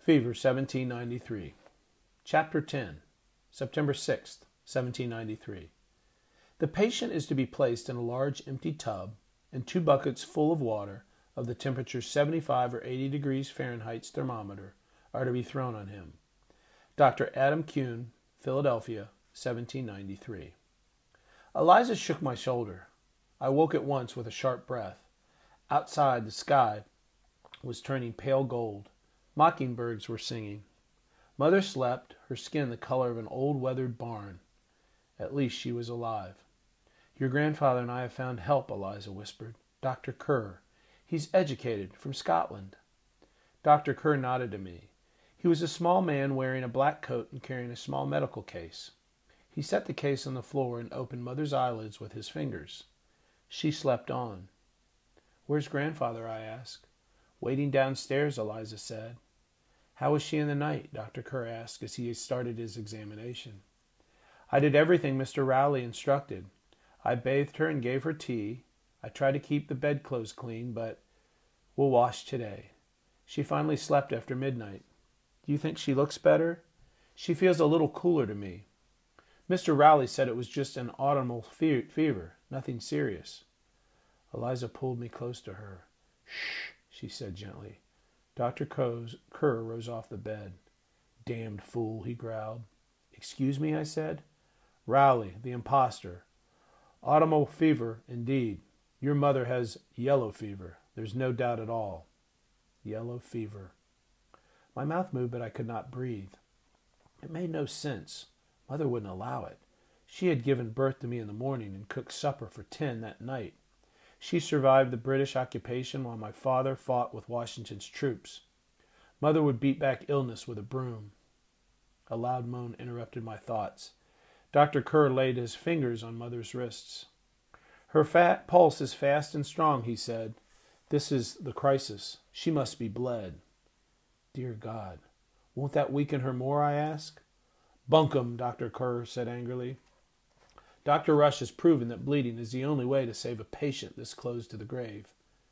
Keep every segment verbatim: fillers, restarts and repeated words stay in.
Fever, seventeen ninety-three. Chapter ten. September sixth, seventeen ninety-three. The patient is to be placed in a large empty tub, and two buckets full of water of the temperature seventy-five or eighty degrees Fahrenheit's thermometer are to be thrown on him. Doctor Adam Kuhn, Philadelphia, seventeen ninety-three. Eliza shook my shoulder. I woke at once with a sharp breath. Outside, the sky was turning pale gold. Mockingbirds were singing. Mother slept, her skin the color of an old weathered barn. At least she was alive. Your grandfather and I have found help, Eliza whispered. Doctor Kerr. He's educated, from Scotland. Doctor Kerr nodded to me. He was a small man wearing a black coat and carrying a small medical case. He set the case on the floor and opened Mother's eyelids with his fingers. She slept on. Where's grandfather? I asked. Waiting downstairs, Eliza said. How was she in the night? Doctor Kerr asked as he started his examination. I did everything Mister Rowley instructed. I bathed her and gave her tea. I tried to keep the bedclothes clean, but we'll wash today. She finally slept after midnight. Do you think she looks better? She feels a little cooler to me. Mister Rowley said it was just an autumnal fe- fever, nothing serious. Eliza pulled me close to her. Shh, she said gently. Doctor Kerr rose off the bed. Damned fool, he growled. Excuse me, I said. Rowley, the impostor. Autumnal fever, indeed. Your mother has yellow fever. There's no doubt at all. Yellow fever. My mouth moved, but I could not breathe. It made no sense. Mother wouldn't allow it. She had given birth to me in the morning and cooked supper for ten that night. She survived the British occupation while my father fought with Washington's troops. Mother would beat back illness with a broom. A loud moan interrupted my thoughts. Doctor Kerr laid his fingers on Mother's wrists. Her fat pulse is fast and strong, he said. This is the crisis. She must be bled. Dear God, won't that weaken her more, I asked. Bunkum, Doctor Kerr said angrily. Doctor Rush has proven that bleeding is the only way to save a patient this close to the grave.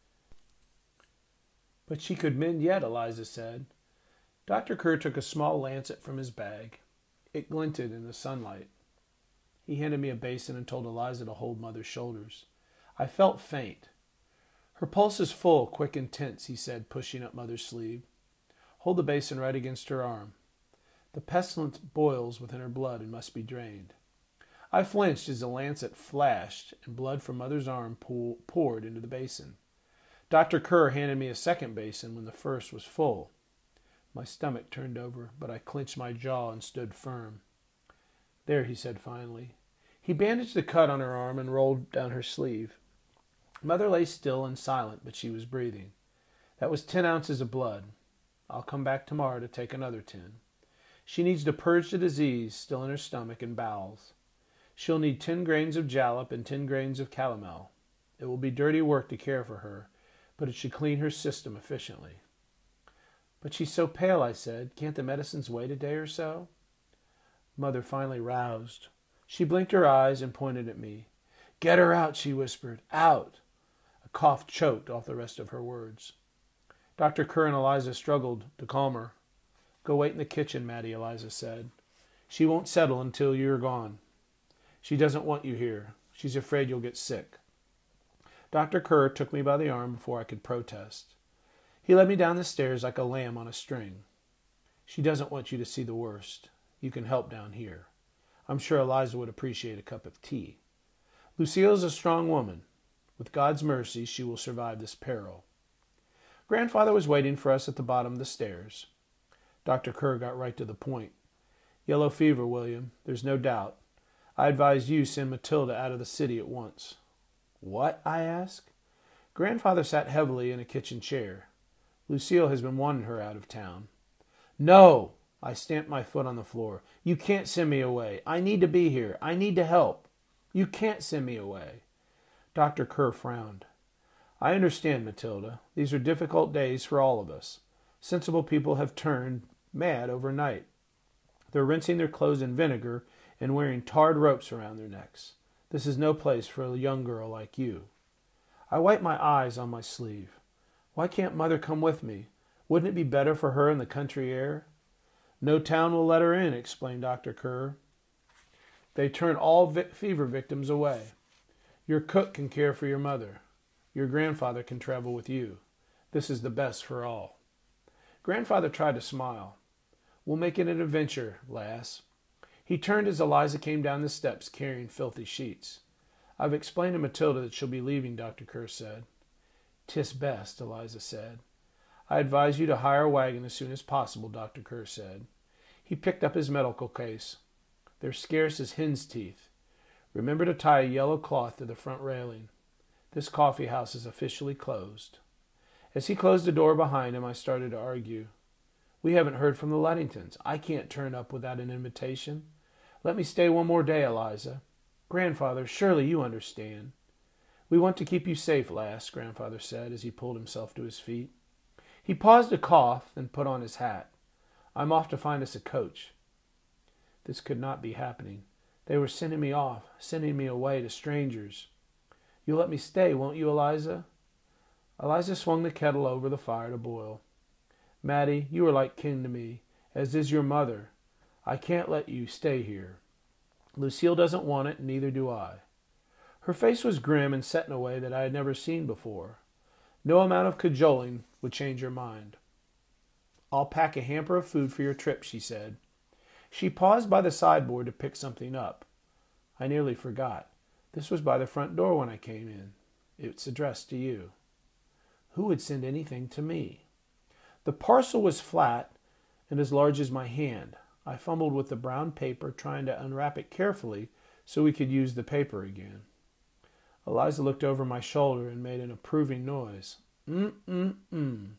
But she could mend yet, Eliza said. Doctor Kerr took a small lancet from his bag. It glinted in the sunlight. He handed me a basin and told Eliza to hold Mother's shoulders. I felt faint. Her pulse is full, quick and tense, he said, pushing up Mother's sleeve. Hold the basin right against her arm. The pestilence boils within her blood and must be drained. I flinched as the lancet flashed and blood from Mother's arm pour, poured into the basin. Doctor Kerr handed me a second basin when the first was full. My stomach turned over, but I clenched my jaw and stood firm. There, he said finally. He bandaged the cut on her arm and rolled down her sleeve. Mother lay still and silent, but she was breathing. That was ten ounces of blood. I'll come back tomorrow to take another ten. She needs to purge the disease still in her stomach and bowels. She'll need ten grains of jalap and ten grains of calomel. It will be dirty work to care for her, but it should clean her system efficiently. But she's so pale, I said. Can't the medicines wait a day or so? Mother finally roused. She blinked her eyes and pointed at me. Get her out, she whispered. Out! A cough choked off the rest of her words. Doctor Kerr and Eliza struggled to calm her. Go wait in the kitchen, Mattie, Eliza said. She won't settle until you're gone. She doesn't want you here. She's afraid you'll get sick. Doctor Kerr took me by the arm before I could protest. He led me down the stairs like a lamb on a string. She doesn't want you to see the worst. You can help down here. I'm sure Eliza would appreciate a cup of tea. Lucille is a strong woman. With God's mercy, she will survive this peril. Grandfather was waiting for us at the bottom of the stairs. Doctor Kerr got right to the point. Yellow fever, William. There's no doubt. I advise you send Matilda out of the city at once. What? I asked. Grandfather sat heavily in a kitchen chair. Lucille has been wanting her out of town. No! I stamped my foot on the floor. You can't send me away. I need to be here. I need to help. You can't send me away. Doctor Kerr frowned. I understand, Matilda. These are difficult days for all of us. Sensible people have turned mad overnight. They're rinsing their clothes in vinegar and wearing tarred ropes around their necks. This is no place for a young girl like you. I wiped my eyes on my sleeve. Why can't Mother come with me? Wouldn't it be better for her in the country air? No town will let her in, explained Doctor Kerr. They turn all vi- fever victims away. Your cook can care for your mother. Your grandfather can travel with you. This is the best for all. Grandfather tried to smile. We'll make it an adventure, lass. He turned as Eliza came down the steps carrying filthy sheets. I've explained to Matilda that she'll be leaving, Doctor Kerr said. "'Tis best," Eliza said. "I advise you to hire a wagon as soon as possible," Doctor Kerr said. He picked up his medical case. "They're scarce as hen's teeth. Remember to tie a yellow cloth to the front railing. This coffee house is officially closed." As he closed the door behind him, I started to argue. "We haven't heard from the Luddingtons. I can't turn up without an invitation. Let me stay one more day, Eliza. Grandfather, surely you understand." "We want to keep you safe, lass," Grandfather said as he pulled himself to his feet. He paused to cough, then put on his hat. "I'm off to find us a coach." This could not be happening. They were sending me off, sending me away to strangers. "You'll let me stay, won't you, Eliza?" Eliza swung the kettle over the fire to boil. "Mattie, you are like kin to me, as is your mother. I can't let you stay here. Lucille doesn't want it, and neither do I." Her face was grim and set in a way that I had never seen before. No amount of cajoling would change her mind. "I'll pack a hamper of food for your trip," she said. She paused by the sideboard to pick something up. I nearly forgot. This was by the front door when I came in. It's addressed to you. Who would send anything to me? The parcel was flat and as large as my hand. I fumbled with the brown paper, trying to unwrap it carefully so we could use the paper again. Eliza looked over my shoulder and made an approving noise. Mm-mm-mm.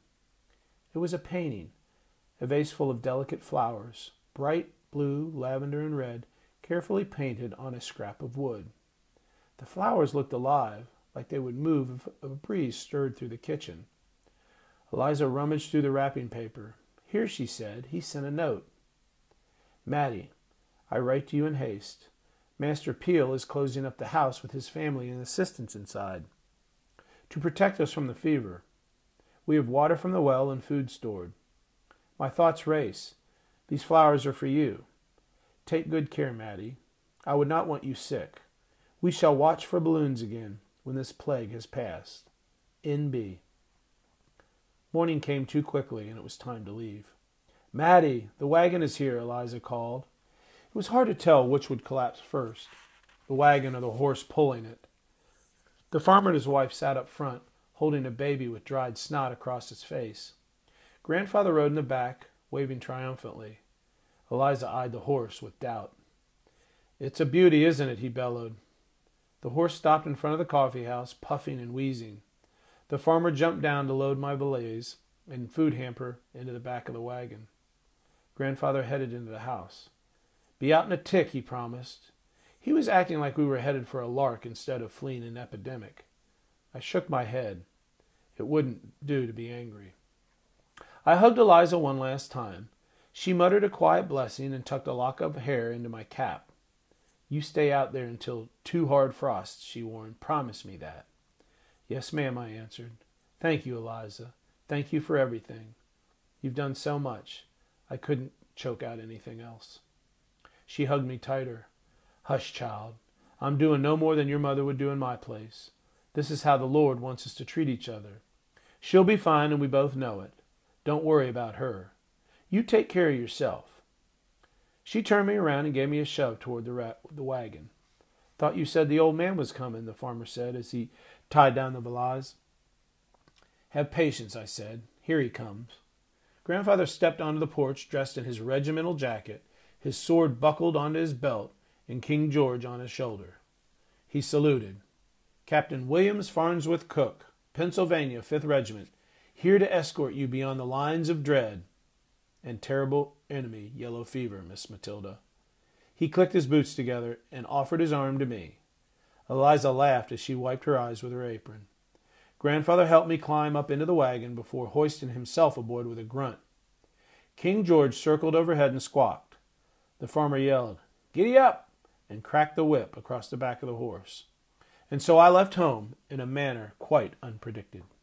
It was a painting, a vase full of delicate flowers, bright blue, lavender, and red, carefully painted on a scrap of wood. The flowers looked alive, like they would move if a breeze stirred through the kitchen. Eliza rummaged through the wrapping paper. "Here," she said, "he sent a note. Mattie, I write to you in haste. Master Peel is closing up the house with his family and assistants inside, to protect us from the fever. We have water from the well and food stored. My thoughts race. These flowers are for you. Take good care, Mattie. I would not want you sick. We shall watch for balloons again when this plague has passed. N B Morning came too quickly, and it was time to leave. "Mattie, the wagon is here," Eliza called. It was hard to tell which would collapse first, the wagon or the horse pulling it. The farmer and his wife sat up front, holding a baby with dried snot across its face. Grandfather rode in the back, waving triumphantly. Eliza eyed the horse with doubt. "It's a beauty, isn't it?" he bellowed. The horse stopped in front of the coffee house, puffing and wheezing. The farmer jumped down to load my valise and food hamper into the back of the wagon. Grandfather headed into the house. "Be out in a tick," he promised. He was acting like we were headed for a lark instead of fleeing an epidemic. I shook my head. It wouldn't do to be angry. I hugged Eliza one last time. She muttered a quiet blessing and tucked a lock of hair into my cap. "You stay out there until two hard frosts," she warned. "Promise me that." "Yes, ma'am," I answered. "Thank you, Eliza. Thank you for everything. You've done so much. I couldn't choke out anything else." She hugged me tighter. "Hush, child. I'm doing no more than your mother would do in my place. This is how the Lord wants us to treat each other. She'll be fine, and we both know it. Don't worry about her. You take care of yourself." She turned me around and gave me a shove toward the, ra- the wagon. "Thought you said the old man was coming," the farmer said as he tied down the valise. "Have patience," I said. "Here he comes." Grandfather stepped onto the porch dressed in his regimental jacket, his sword buckled onto his belt, and King George on his shoulder. He saluted. "Captain Williams Farnsworth Cook, Pennsylvania, fifth Regiment, here to escort you beyond the lines of dread and terrible enemy, yellow fever, Miss Matilda." He clicked his boots together and offered his arm to me. Eliza laughed as she wiped her eyes with her apron. Grandfather helped me climb up into the wagon before hoisting himself aboard with a grunt. King George circled overhead and squawked. The farmer yelled, "Giddy up!" and cracked the whip across the back of the horse. And so I left home in a manner quite unpredicted.